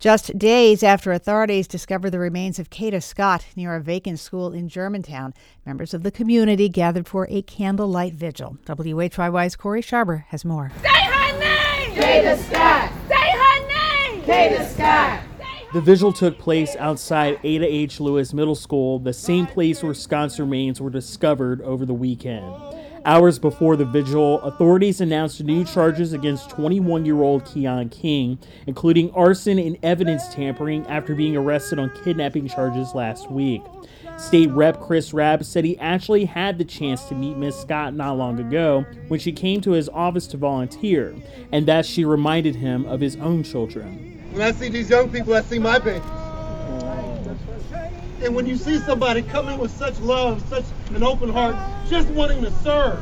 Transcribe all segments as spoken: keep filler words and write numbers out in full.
Just days after authorities discovered the remains of Kata Scott near a vacant school in Germantown, members of the community gathered for a candlelight vigil. W H Y Y's Corey Sharber has more. Say her name! Kata Scott! Say her name! Kata Scott! The vigil took place outside Ada H. Lewis Middle School, the same place where Scott's remains were discovered over the weekend. Hours before the vigil, authorities announced new charges against twenty-one-year-old Keon King, including arson and evidence tampering after being arrested on kidnapping charges last week. State Rep Chris Rabb said he actually had the chance to meet Miss Scott not long ago when she came to his office to volunteer, and that she reminded him of his own children. When I see these young people, I see my babies. And when you see somebody come in with such love, such an open heart, just wanting to serve,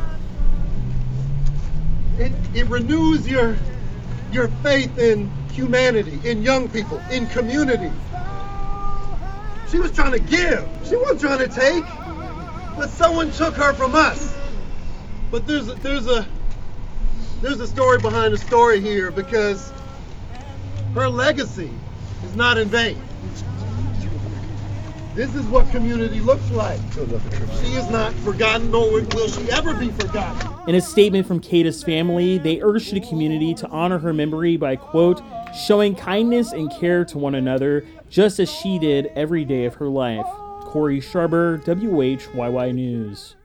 it, it renews your, your faith in humanity, in young people, in community. She was trying to give. She wasn't trying to take. But someone took her from us. But there's a, there's a there's a story behind the story here, because her legacy is not in vain. This is what community looks like. She is not forgotten, nor will she ever be forgotten. In a statement from Kata's family, they urged the community to honor her memory by, quote, showing kindness and care to one another, just as she did every day of her life. Corey Sharber, W H Y Y News.